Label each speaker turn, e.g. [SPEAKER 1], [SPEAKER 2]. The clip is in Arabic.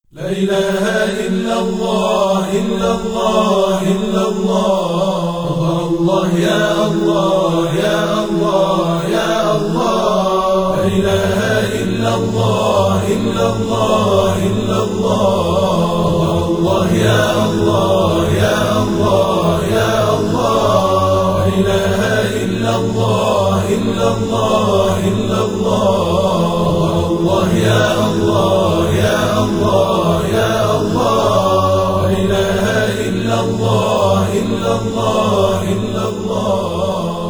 [SPEAKER 1] لا إله إلا الله إلا الله إلا الله الله يا الله يا الله يا الله لا إله إلا الله إلا الله إلا الله الله يا الله يا الله يا الله لا إله إلا الله إلا الله إلا الله الله يا الله يا الله يا الله لا إله إلا الله إلا الله إلا الله